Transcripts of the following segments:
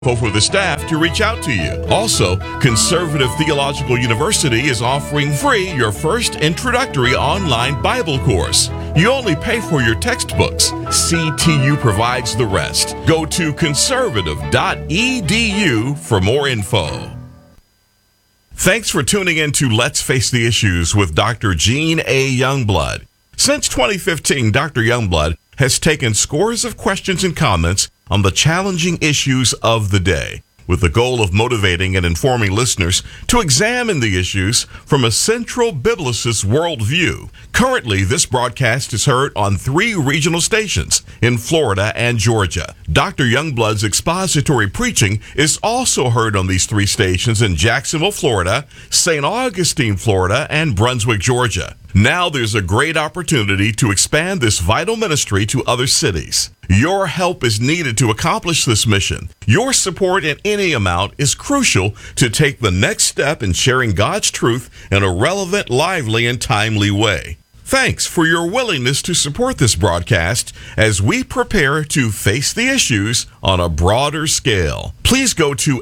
For the staff to reach out to you. Also, Conservative Theological University is offering free your first introductory online Bible course. You only pay for your textbooks. CTU provides the rest. Go to conservative.edu for more info. Thanks for tuning in to Let's Face the Issues with Dr. Gene A. Youngblood. Since 2015, Dr. Youngblood has taken scores of questions and comments on the challenging issues of the day, with the goal of motivating and informing listeners to examine the issues from a central biblicist worldview. Currently, this broadcast is heard on 3 regional stations in Florida and Georgia. Dr. Youngblood's expository preaching is also heard on these 3 stations in Jacksonville, Florida, St. Augustine, Florida, and Brunswick, Georgia. Now there's a great opportunity to expand this vital ministry to other cities. Your help is needed to accomplish this mission. Your support in any amount is crucial to take the next step in sharing God's truth in a relevant, lively, and timely way. Thanks for your willingness to support this broadcast as we prepare to face the issues on a broader scale. Please go to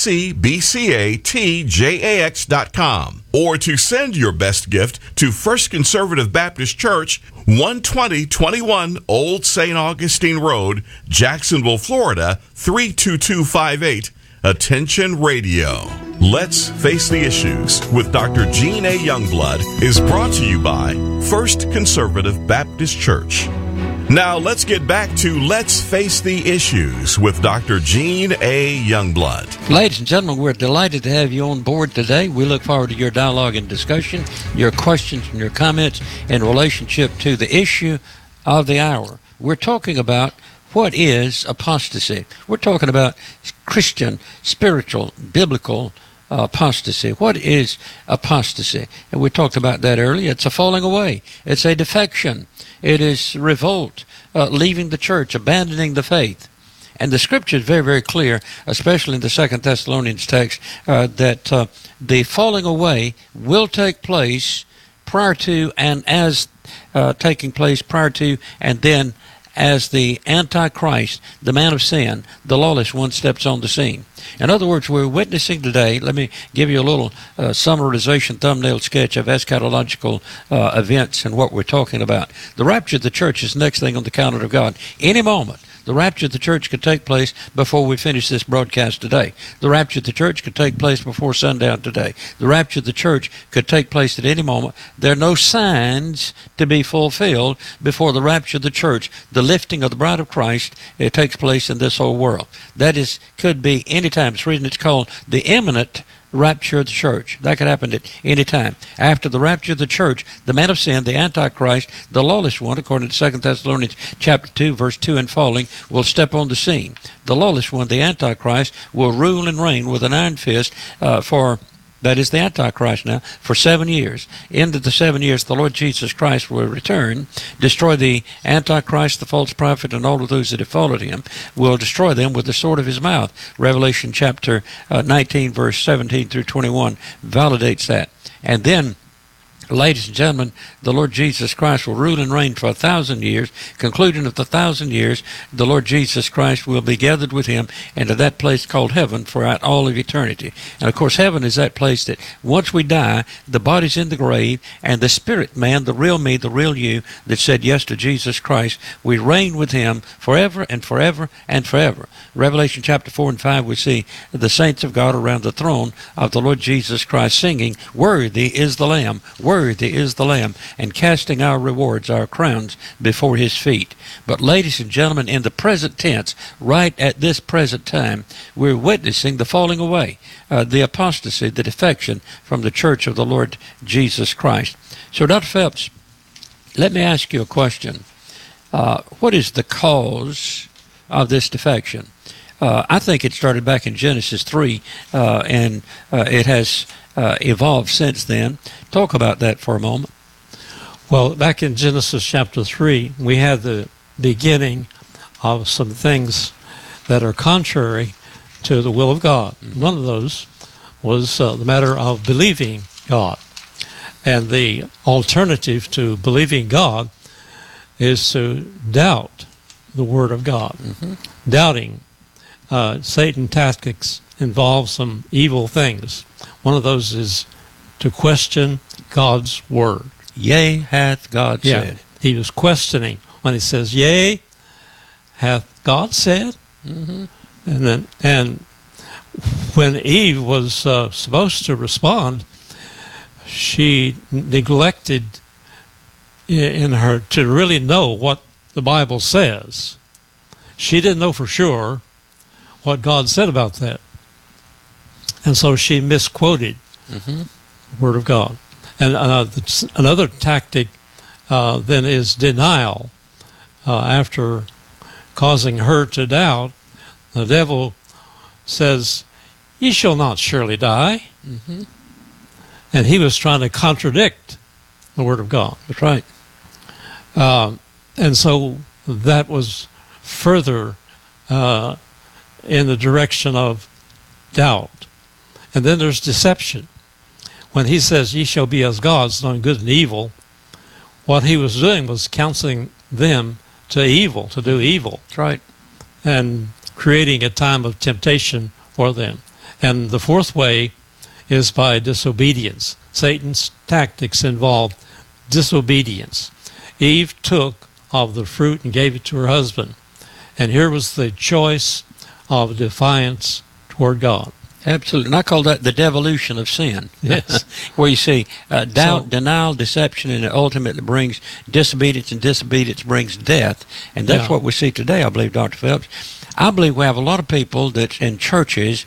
fcbcatjax.com or to send your best gift to First Conservative Baptist Church, 12021 Old St. Augustine Road, Jacksonville, Florida, 32258. Attention Radio. Let's Face the Issues with Dr. Gene A. Youngblood is brought to you by First Conservative Baptist Church. Now let's get back to Let's Face the Issues with Dr. Gene A. Youngblood. Ladies and gentlemen, we're delighted to have you on board today. We look forward to your dialogue and discussion, your questions and your comments in relationship to the issue of the hour. We're talking about what is apostasy. We're talking about Christian, spiritual, biblical apostasy. What is apostasy? And we talked about that earlier. It's a falling away. It's a defection. It is revolt, leaving the church, abandoning the faith. And the scripture is very, very clear, especially in the 2 Thessalonians text, that the falling away will take place prior to and as taking place prior to and then as the Antichrist, the man of sin, the lawless one, steps on the scene. In other words, we're witnessing today, let me give you a little summarization, thumbnail sketch of eschatological events and what we're talking about. The rapture of the church is the next thing on the calendar of God. Any moment, the rapture of the church could take place before we finish this broadcast today. The rapture of the church could take place before sundown today. The rapture of the church could take place at any moment. There are no signs to be fulfilled before the rapture of the church, the lifting of the bride of Christ, it takes place in this whole world. That is, could be any time. It's the reason it's called the imminent rapture of the church. That could happen at any time. After the rapture of the church, the man of sin, the Antichrist, the lawless one, according to 2 Thessalonians chapter 2, verse 2 and following, will step on the scene. The lawless one, the Antichrist, will rule and reign with an iron fist that is the Antichrist now, for 7 years. Into the 7 years, the Lord Jesus Christ will return, destroy the Antichrist, the false prophet, and all of those that have followed him, will destroy them with the sword of his mouth. Revelation chapter 19, verse 17 through 21 validates that. And then, ladies and gentlemen, the Lord Jesus Christ will rule and reign for 1,000 years. Concluding of the 1,000 years, the Lord Jesus Christ will be gathered with him into that place called heaven throughout all of eternity. And of course, heaven is that place that once we die, the body's in the grave, and the spirit man, the real me, the real you, that said yes to Jesus Christ, we reign with him forever and forever and forever. Revelation chapter 4 and 5, we see the saints of God around the throne of the Lord Jesus Christ singing, "Worthy is the Lamb, worthy is the Lamb," and casting our rewards, our crowns, before his feet. But ladies and gentlemen, in the present tense, right at this present time, we're witnessing the falling away, the apostasy, the defection from the church of the Lord Jesus Christ. So Dr. Phelps, let me ask you a question. What is the cause of this defection? I think it started back in Genesis 3, and it has evolved since then. Talk about that for a moment. Well, back in Genesis chapter 3, we had the beginning of some things that are contrary to the will of God. One of those was the matter of believing God. And the alternative to believing God is to doubt the Word of God. Doubting Satan tactics involve some evil things. One of those is to question God's word. Yea, hath God said. He was questioning when he says, "Yea, hath God said?" Mm-hmm. And when Eve was supposed to respond, she neglected in her to really know what the Bible says. She didn't know for sure what God said about that. And so she misquoted the Word of God. And another tactic then is denial. After causing her to doubt, the devil says, "Ye shall not surely die." Mm-hmm. And he was trying to contradict the Word of God. That's right. And so that was further in the direction of doubt. And then there's deception. When he says, "Ye shall be as gods, knowing good and evil," what he was doing was counseling them to evil, to do evil. That's right. And creating a time of temptation for them. And the fourth way is by disobedience. Satan's tactics involve disobedience. Eve took of the fruit and gave it to her husband. And here was the choice of defiance toward God. Absolutely. And I call that the devolution of sin. Yes. Where you see doubt, denial, deception, and it ultimately brings disobedience, and disobedience brings death. And that's what we see today, I believe, Dr. Phelps. I believe we have a lot of people that's in churches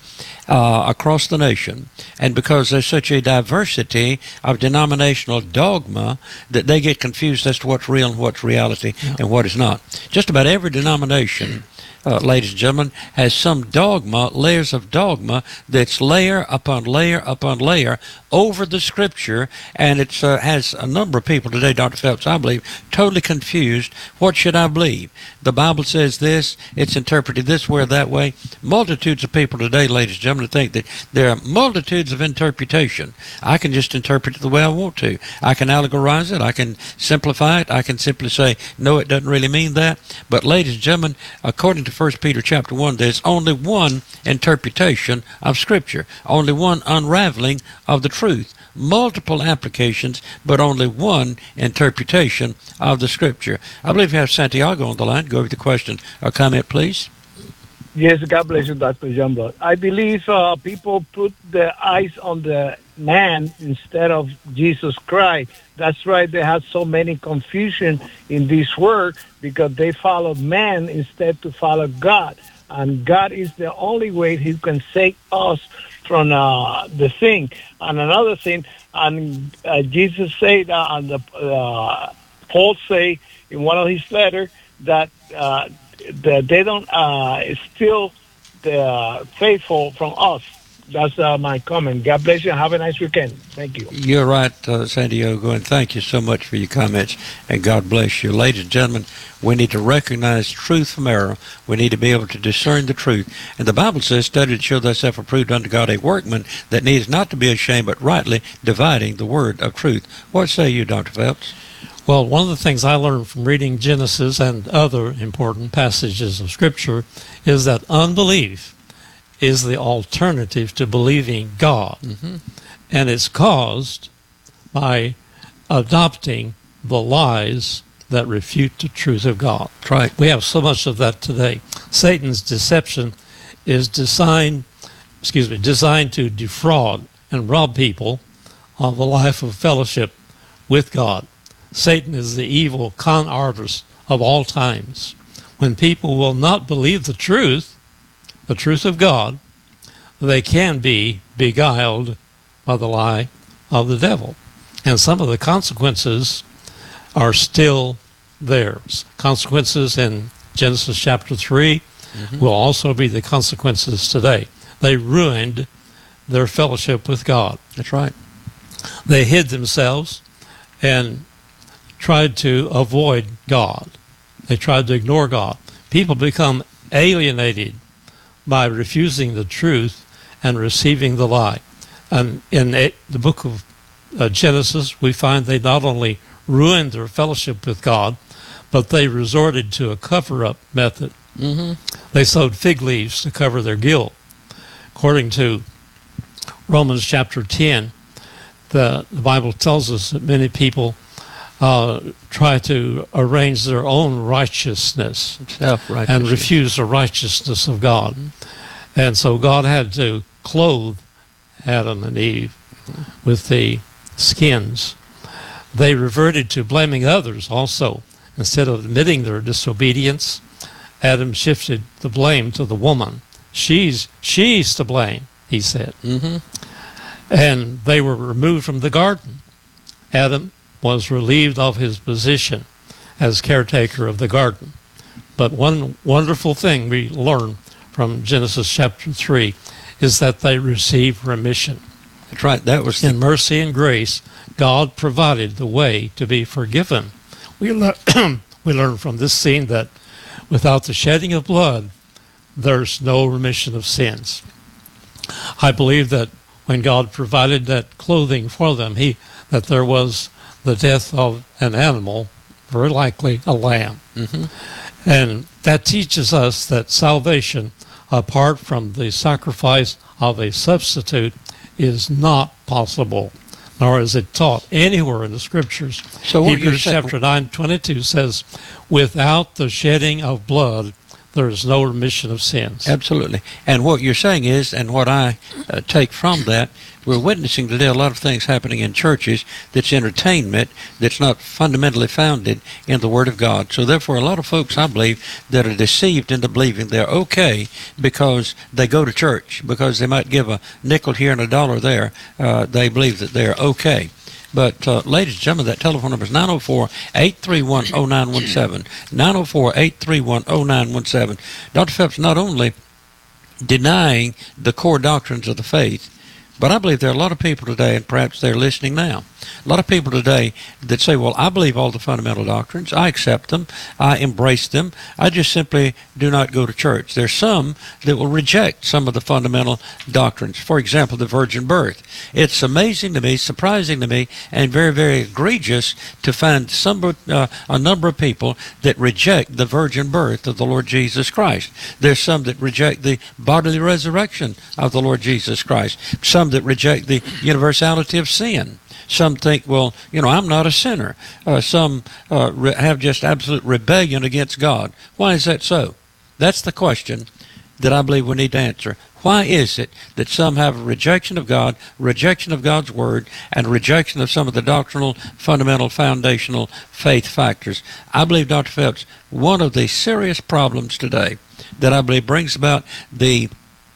across the nation, and because there's such a diversity of denominational dogma that they get confused as to what's real and what's reality and what is not. Just about every denomination, ladies and gentlemen, has some dogma, layers of dogma that's layer upon layer upon layer over the Scripture, and it has a number of people today, Dr. Phelps, I believe, totally confused. What should I believe? The Bible says this, it's interpreted this way or that way. Multitudes of people today, ladies and gentlemen, think that there are multitudes of interpretation. I can just interpret it the way I want to. I can allegorize it. I can simplify it. I can simply say, no, it doesn't really mean that. But ladies and gentlemen, according to 1 Peter chapter 1, there's only one interpretation of Scripture, only one unraveling of the truth. Multiple applications, but only one interpretation of the Scripture. I believe you have Santiago on the line. Go over the question or comment, please. Yes, God bless you, Dr. Youngblood. I believe people put their eyes on the man instead of Jesus Christ. That's why they have so many confusion in this world, because they follow man instead to follow God. And God is the only way He can save us from the thing. And another thing, and Jesus said, Paul say in one of his letters that they don't steal the faithful from us. That's my comment. God bless you and have a nice weekend. Thank you. You're right, Santiago, and thank you so much for your comments, and God bless you. Ladies and gentlemen, we need to recognize truth from error. We need to be able to discern the truth. And the Bible says, study to show thyself approved unto God, a workman that needs not to be ashamed, but rightly dividing the word of truth. What say you, Dr. Phelps? Well, one of the things I learned from reading Genesis and other important passages of Scripture is that unbelief is the alternative to believing God. Mm-hmm. And it's caused by adopting the lies that refute the truth of God. That's right. We have so much of that today. Satan's deception is designed to defraud and rob people of the life of fellowship with God. Satan is the evil con artist of all times. When people will not believe the truth of God, they can be beguiled by the lie of the devil. And some of the consequences are still theirs. Consequences in Genesis chapter 3 will also be the consequences today. They ruined their fellowship with God. That's right. They hid themselves and tried to avoid God. They tried to ignore God. People become alienated by refusing the truth and receiving the lie. And in the book of Genesis, we find they not only ruined their fellowship with God, but they resorted to a cover-up method They sewed fig leaves to cover their guilt. According to Romans chapter 10, the Bible tells us that many people try to arrange their own righteousness and refuse the righteousness of God. And so God had to clothe Adam and Eve with the skins. They reverted to blaming others also. Instead of admitting their disobedience, Adam shifted the blame to the woman. She's to blame, he said. And they were removed from the garden. Adam was relieved of his position as caretaker of the garden. But one wonderful thing we learn from Genesis chapter 3 is that they received remission. That's right. That was in mercy and grace, God provided the way to be forgiven. We learn from this scene that without the shedding of blood, there's no remission of sins. I believe that when God provided that clothing for them, that there was the death of an animal, very likely a lamb. And that teaches us that salvation, apart from the sacrifice of a substitute, is not possible, nor is it taught anywhere in the Scriptures. So Hebrews chapter 9:22 says, without the shedding of blood, there is no remission of sins. Absolutely. And what you're saying is, and what I take from that, we're witnessing today a lot of things happening in churches that's entertainment that's not fundamentally founded in the Word of God. So therefore, a lot of folks, I believe, that are deceived into believing they're okay because they go to church, because they might give a nickel here and a dollar there. They believe that they're okay. But, ladies and gentlemen, that telephone number is 904-831-0917. 904-831-0917. Dr. Phelps not only denying the core doctrines of the faith, but I believe there are a lot of people today, and perhaps they're listening now, a lot of people today that say, well, I believe all the fundamental doctrines. I accept them. I embrace them. I just simply do not go to church. There's some that will reject some of the fundamental doctrines. For example, the virgin birth. It's amazing to me, surprising to me, and very, very egregious to find a number of people that reject the virgin birth of the Lord Jesus Christ. There's some that reject the bodily resurrection of the Lord Jesus Christ. Some that reject the universality of sin. Some think, well, I'm not a sinner. Some have just absolute rebellion against God. Why is that so? That's the question that I believe we need to answer. Why is it that some have a rejection of God, rejection of God's Word, and rejection of some of the doctrinal, fundamental, foundational faith factors? I believe, Dr. Phelps, one of the serious problems today that I believe brings about the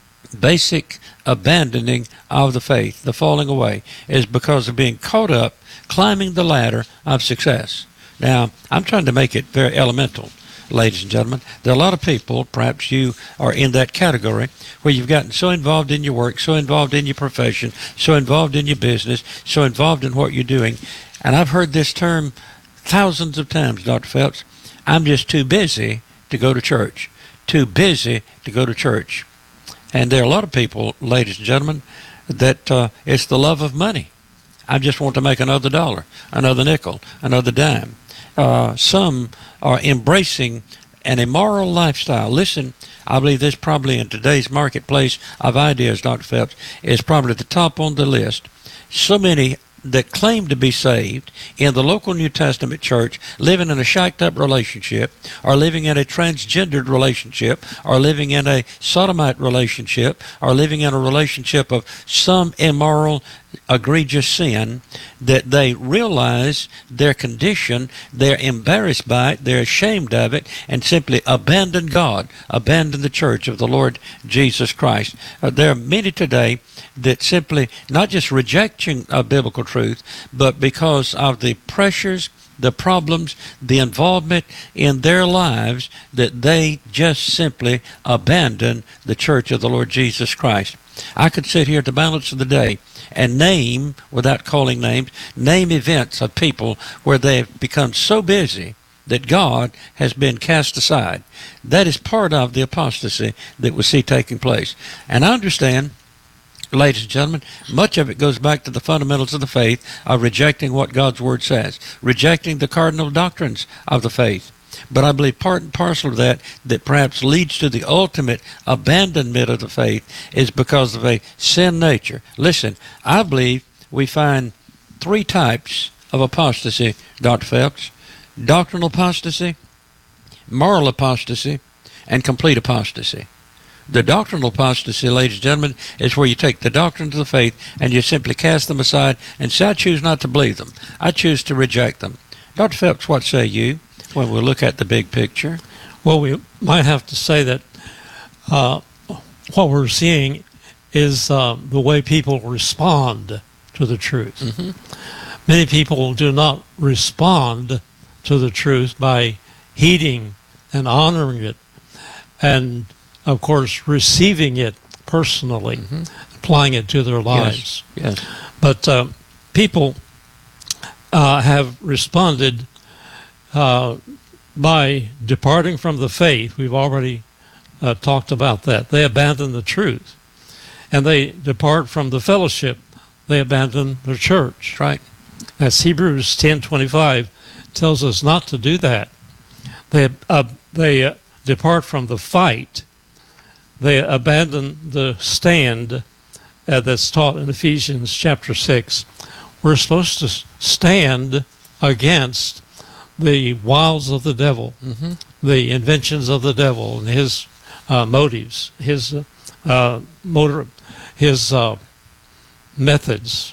basic abandoning of the faith, the falling away, is because of being caught up climbing the ladder of success. Now, I'm trying to make it very elemental, ladies and gentlemen. There are a lot of people, perhaps you are in that category, where you've gotten so involved in your work, so involved in your profession, so involved in your business, so involved in what you're doing. And I've heard this term thousands of times, Dr. Phelps. I'm just too busy to go to church. Too busy to go to church. And there are a lot of people, ladies and gentlemen, that it's the love of money. I just want to make another dollar, another nickel, another dime. Some are embracing an immoral lifestyle. Listen, I believe this probably in today's marketplace of ideas, Dr. Phelps, is probably at the top on the list. So many that claim to be saved in the local New Testament church, living in a shacked up relationship, or living in a transgendered relationship, or living in a sodomite relationship, or living in a relationship of some immoral, egregious sin, that they realize their condition, they're embarrassed by it, they're ashamed of it, and simply abandon God, abandon the church of the Lord Jesus Christ. There are many today that simply not just rejecting biblical truth, but because of the pressures, the problems, the involvement in their lives, that they just simply abandon the church of the Lord Jesus Christ. I could sit here at the balance of the day and name, without calling names, name events of people where they have become so busy that God has been cast aside. That is part of the apostasy that we see taking place. And I understand, ladies and gentlemen, much of it goes back to the fundamentals of the faith, of rejecting what God's Word says, rejecting the cardinal doctrines of the faith. But I believe part and parcel of that perhaps leads to the ultimate abandonment of the faith is because of a sin nature. Listen, I believe we find three types of apostasy, Dr. Phelps: doctrinal apostasy, moral apostasy, and complete apostasy. The doctrinal apostasy, ladies and gentlemen, is where you take the doctrines of the faith and you simply cast them aside and say, I choose not to believe them. I choose to reject them. Dr. Phelps, what say you when we look at the big picture? Well, we might have to say that what we're seeing is the way people respond to the truth. Mm-hmm. Many people do not respond to the truth by heeding and honoring it and, of course, receiving it personally, applying it to their lives. Yes. But people have responded by departing from the faith. We've already talked about that. They abandon the truth. And they depart from the fellowship. They abandon the church. That's right. As Hebrews 10:25 tells us not to do that. They depart from the fight. They abandon the stand that's taught in Ephesians chapter 6. We're supposed to stand against the wiles of the devil, the inventions of the devil, and his motives, his methods.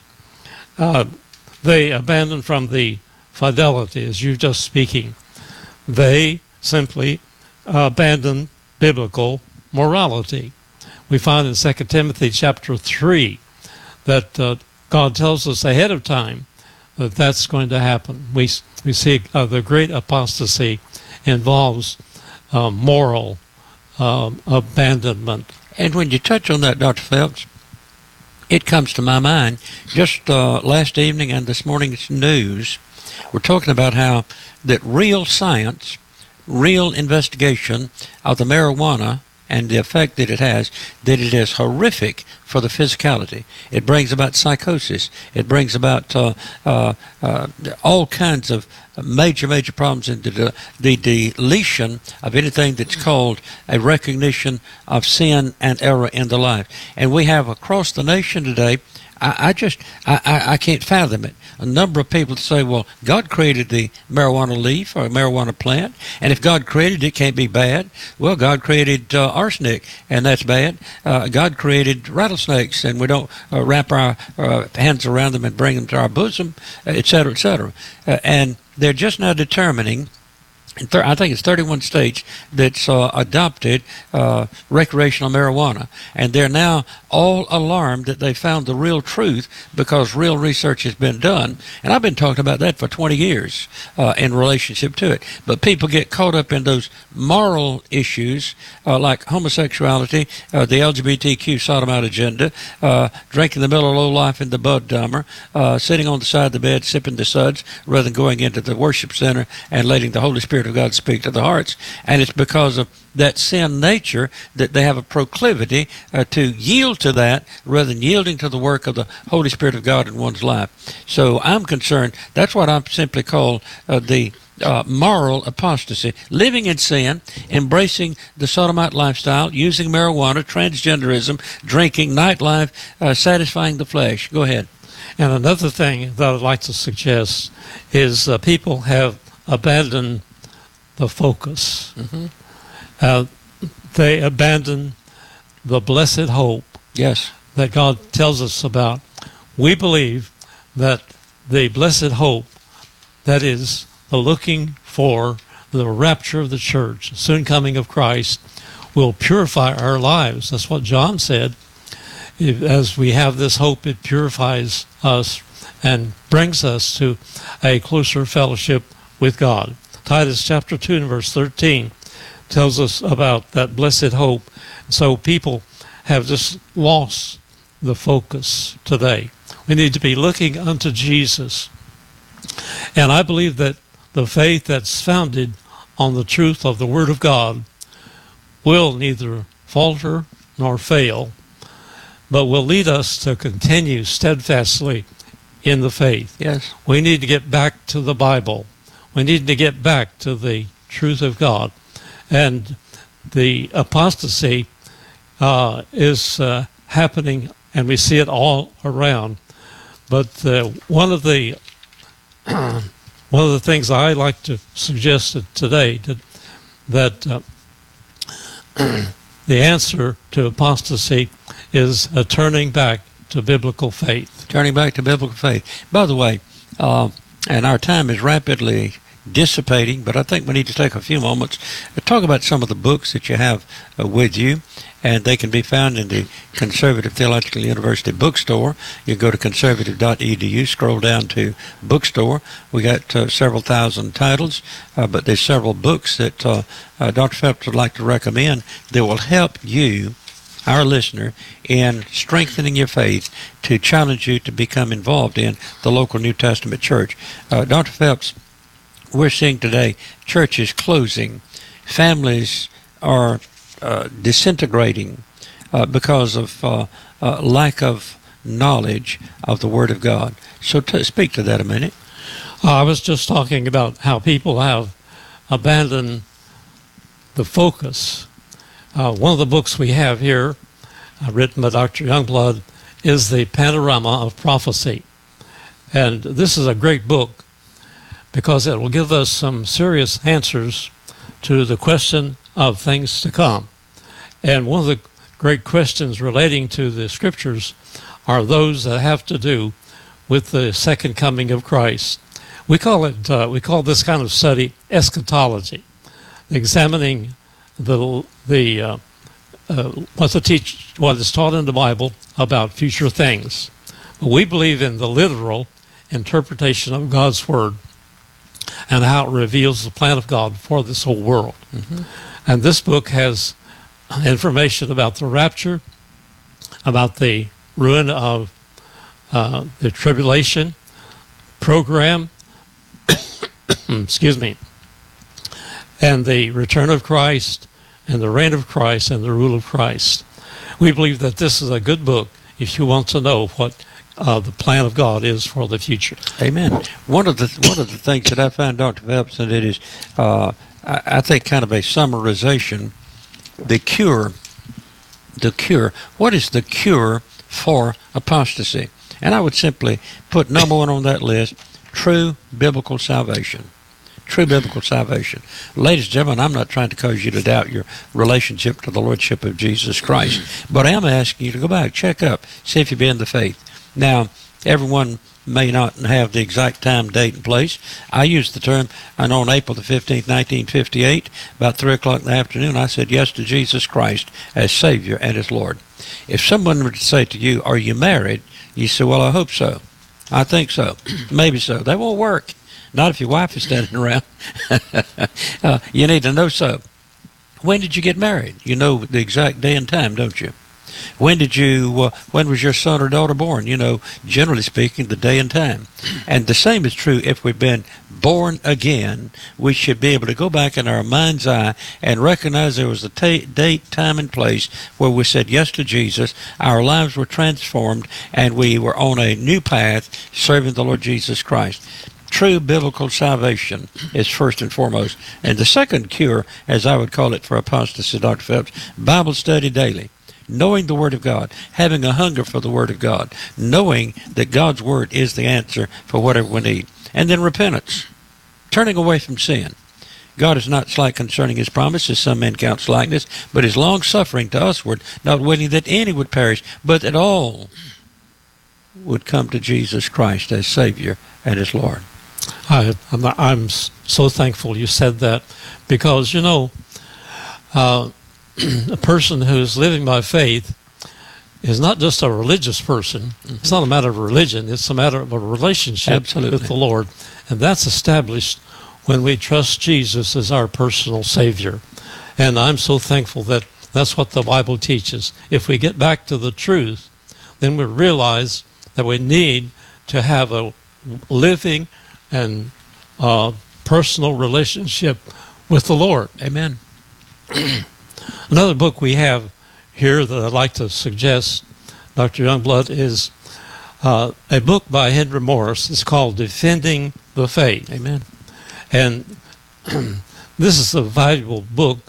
They abandon from the fidelity, as you're just speaking. They simply abandon biblical morality. We find in 2 Timothy chapter 3 that God tells us ahead of time that that's going to happen. We see the great apostasy involves moral abandonment. And when you touch on that, Dr. Phelps, it comes to my mind, just last evening and this morning's news, we're talking about how that real science, real investigation of the marijuana and the effect that it has, that it is horrific for the physicality. It brings about psychosis. It brings about all kinds of major problems in the deletion of anything that's called a recognition of sin and error in the life. And we have across the nation today, I can't fathom it. A number of people say, well, God created the marijuana leaf or marijuana plant, and if God created it, it can't be bad. Well, God created arsenic, and that's bad. God created rattlesnakes, and we don't wrap our hands around them and bring them to our bosom, et cetera, et cetera. And they're just now determining, I think it's 31 states that's adopted recreational marijuana, and they're now all alarmed that they found the real truth because real research has been done. And I've been talking about that for 20 years in relationship to it. But people get caught up in those moral issues like homosexuality, the LGBTQ sodomite agenda, drinking the Miller Low Life in the Bud Dumber, sitting on the side of the bed sipping the suds rather than going into the worship center and letting the Holy Spirit of God speak to the hearts. And it's because of that sin nature that they have a proclivity to yield to that rather than yielding to the work of the Holy Spirit of God in one's life. So I'm concerned, that's what I simply call the moral apostasy, living in sin, embracing the sodomite lifestyle, using marijuana, transgenderism, drinking, nightlife, satisfying the flesh. Go ahead. And another thing that I'd like to suggest is people have abandoned the focus. They abandon the blessed hope that God tells us about. We believe that the blessed hope, that is the looking for the rapture of the church, the soon coming of Christ, will purify our lives. That's what John said. As we have this hope, it purifies us and brings us to a closer fellowship with God. Titus chapter 2 and verse 13 tells us about that blessed hope. So people have just lost the focus today. We need to be looking unto Jesus. And I believe that the faith that's founded on the truth of the Word of God will neither falter nor fail, but will lead us to continue steadfastly in the faith. Yes. We need to get back to the Bible. We need to get back to the truth of God. And the apostasy is happening, and we see it all around. But one of the things I like to suggest today that the answer to apostasy is a turning back to biblical faith. Turning back to biblical faith. By the way, and our time is rapidly dissipating, but I think we need to take a few moments to talk about some of the books that you have with you, and they can be found in the Conservative Theological University bookstore. You go to conservative.edu, scroll down to bookstore. We got several thousand titles, but there's several books that Dr. Phelps would like to recommend that will help you, our listener, in strengthening your faith to challenge you to become involved in the local New Testament church. Dr. Phelps, we're seeing today churches closing, families are disintegrating because of lack of knowledge of the Word of God. So speak to that a minute. I was just talking about how people have abandoned the focus. One of the books we have here, written by Dr. Youngblood, is The Panorama of Prophecy. And this is a great book because it will give us some serious answers to the question of things to come. And one of the great questions relating to the scriptures are those that have to do with the second coming of Christ. We call this kind of study eschatology, examining what is taught in the Bible about future things. But we believe in the literal interpretation of God's Word and how it reveals the plan of God for this whole world. Mm-hmm. And this book has information about the rapture, about the ruin of the tribulation program, excuse me, and the return of Christ, and the reign of Christ, and the rule of Christ. We believe that this is a good book if you want to know what the plan of God is for the future. Amen. One of the things that I find, Dr. Phelps, and it is, I think, kind of a summarization. The cure. What is the cure for apostasy? And I would simply put number one on that list: true biblical salvation. True biblical salvation. Ladies and gentlemen, I'm not trying to cause you to doubt your relationship to the Lordship of Jesus Christ, but I am asking you to go back, check up, see if you've been in the faith. Now, everyone may not have the exact time, date, and place. I used the term, I know on April the 15th, 1958, about 3 o'clock in the afternoon, I said yes to Jesus Christ as Savior and as Lord. If someone were to say to you, are you married? You say, well, I hope so. I think so. Maybe so. That won't work. Not if your wife is standing around. You need to know so. When did you get married? You know the exact day and time, don't you? When was your son or daughter born? You know, generally speaking, the day and time. And the same is true if we've been born again. We should be able to go back in our mind's eye and recognize there was a date, time, and place where we said yes to Jesus. Our lives were transformed, and we were on a new path serving the Lord Jesus Christ. True biblical salvation is first and foremost. And the second cure, as I would call it for apostasy, Dr. Phelps, Bible study daily. Knowing the Word of God, having a hunger for the Word of God, knowing that God's Word is the answer for whatever we need. And then repentance, turning away from sin. God is not slack concerning His promise, as some men count slackness, but is long-suffering to usward, not willing that any would perish, but that all would come to Jesus Christ as Savior and as Lord. I'm so thankful you said that, because, you know, a person who's living by faith is not just a religious person. Mm-hmm. It's not a matter of religion. It's a matter of a relationship Absolutely. with the Lord. And that's established when we trust Jesus as our personal Savior. And I'm so thankful that that's what the Bible teaches. If we get back to the truth, then we realize that we need to have a living and personal relationship with the Lord. Amen. Another book we have here that I'd like to suggest, Dr. Youngblood, is a book by Henry Morris. It's called Defending the Faith. Amen. And This is a valuable book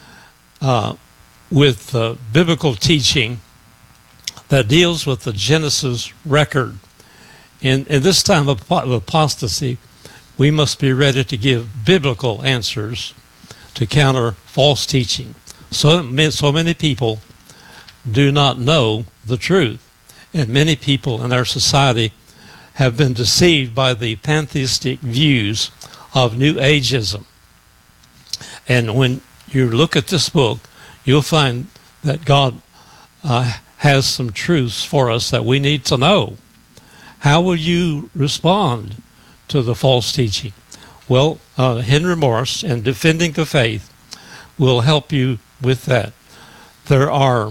with biblical teaching that deals with the Genesis record. In this time of apostasy, we must be ready to give biblical answers to counter false teaching. So many people do not know the truth, and many people in our society have been deceived by the pantheistic views of New Ageism. And when you look at this book, you'll find that God has some truths for us that we need to know. How will you respond to the false teaching? Well, Henry Morris in Defending the Faith will help you with that. There are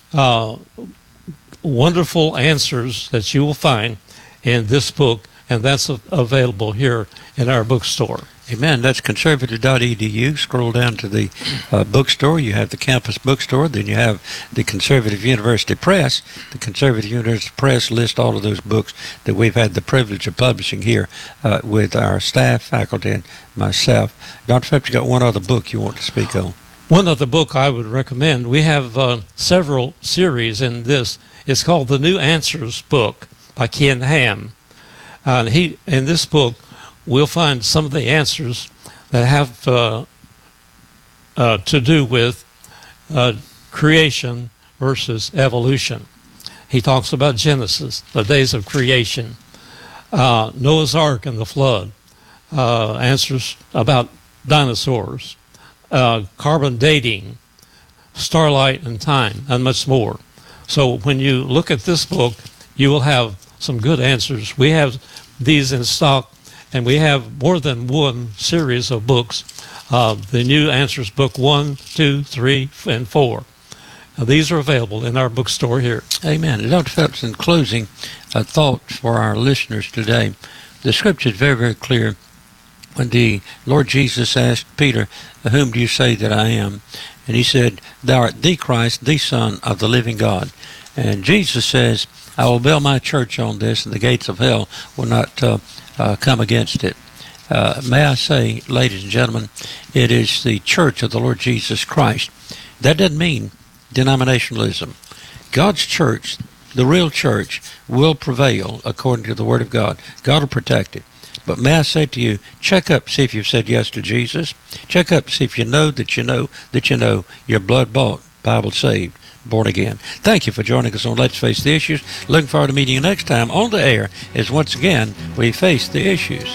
wonderful answers that you will find in this book, and that's available here in our bookstore. Amen. That's conservative.edu. Scroll down to the bookstore. You have the campus bookstore. Then you have the Conservative University Press. The Conservative University Press lists all of those books that we've had the privilege of publishing here with our staff, faculty, and myself. Dr. Phipps, you got one other book you want to speak on? One other book I would recommend. We have several series in this. It's called The New Answers book by Ken Ham. And in this book, we'll find some of the answers that have to do with creation versus evolution. He talks about Genesis, the days of creation, Noah's Ark and the flood, answers about dinosaurs, carbon dating, starlight and time, and much more. So when you look at this book, you will have some good answers. We have these in stock, and we have more than one series of books. The New Answers Book 1, 2, 3, and 4. These are available in our bookstore here. Amen. Dr. Phelps, in closing, a thought for our listeners today. The scripture is very, very clear. When the Lord Jesus asked Peter, "Whom do you say that I am?" And he said, "Thou art the Christ, the Son of the living God." And Jesus says, "I will build my church on this, and the gates of hell will not come against it." May I say, ladies and gentlemen, it is the church of the Lord Jesus Christ. That doesn't mean denominationalism. God's church, the real church, will prevail according to the Word of God. God will protect it. But may I say to you, check up, see if you've said yes to Jesus. Check up, see if you know that you know that you know you're blood-bought, Bible-saved, born again. Thank you for joining us on Let's Face the Issues. Looking forward to meeting you next time on the air as once again we face the issues.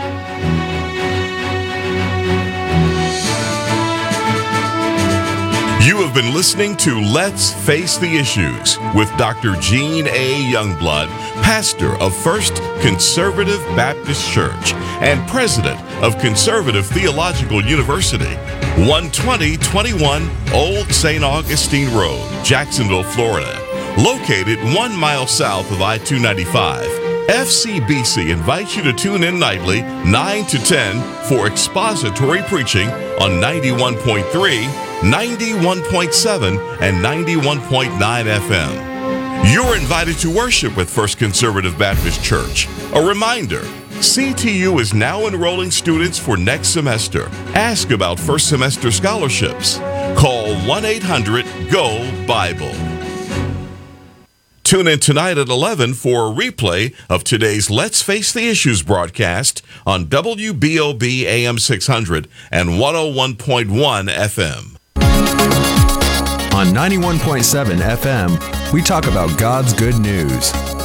You have been listening to Let's Face the Issues with Dr. Gene A. Youngblood, pastor of First Conservative Baptist Church and president of Conservative Theological University, 12021 Old St. Augustine Road, Jacksonville, Florida. Located 1 mile south of I-295, FCBC invites you to tune in nightly 9 to 10 for expository preaching on 91.3, 91.7, and 91.9 FM. You're invited to worship with First Conservative Baptist Church. A reminder, CTU is now enrolling students for next semester. Ask about first semester scholarships. Call 1-800-GO-BIBLE. Tune in tonight at 11 for a replay of today's Let's Face the Issues broadcast on WBOB AM 600 and 101.1 FM. On 91.7 FM, we talk about God's good news.